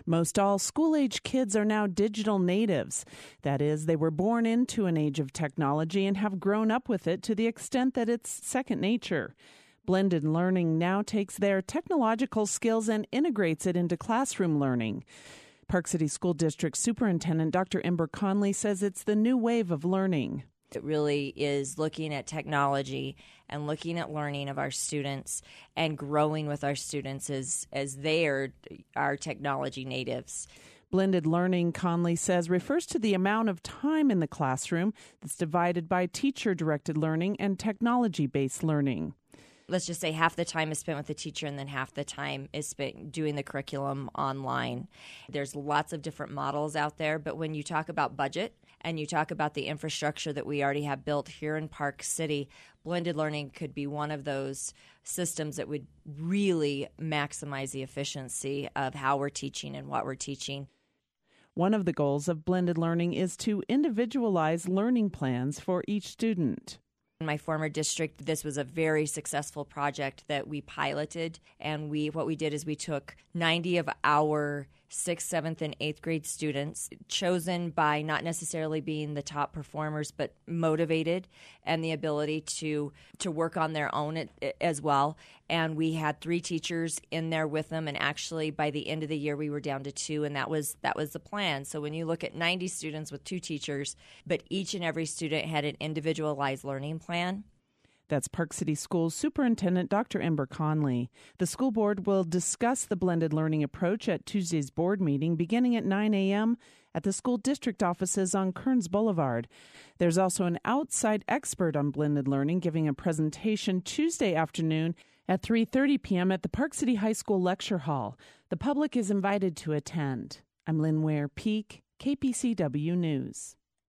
Most all school-age kids are now digital natives. That is, they were born into an age of technology and have grown up with it to the extent that it's second nature. Blended learning now takes their technological skills and integrates it into classroom learning. Park City School District Superintendent Dr. Ember Conley says it's the new wave of learning. It really is looking at technology and looking at learning of our students and growing with our students as they are technology natives. Blended learning, Conley says, refers to the amount of time in the classroom that's divided by teacher-directed learning and technology-based learning. Let's just say half the time is spent with the teacher and then half the time is spent doing the curriculum online. There's lots of different models out there, but when you talk about budget and you talk about the infrastructure that we already have built here in Park City, blended learning could be one of those systems that would really maximize the efficiency of how we're teaching and what we're teaching. One of the goals of blended learning is to individualize learning plans for each student. In my former district, this was a very successful project that we piloted, and what we did is we took 90 of our 6th, 7th, and 8th grade students, chosen by not necessarily being the top performers, but motivated and the ability to work on their own as well. And we had 3 teachers in there with them, and actually by the end of the year we were down to 2, and that was the plan. So when you look at 90 students with 2 teachers, but each and every student had an individualized learning plan. That's Park City Schools Superintendent Dr. Ember Conley. The school board will discuss the blended learning approach at Tuesday's board meeting beginning at 9 a.m. at the school district offices on Kearns Boulevard. There's also an outside expert on blended learning giving a presentation Tuesday afternoon at 3:30 p.m. at the Park City High School Lecture Hall. The public is invited to attend. I'm Lynn Ware Peak, KPCW News.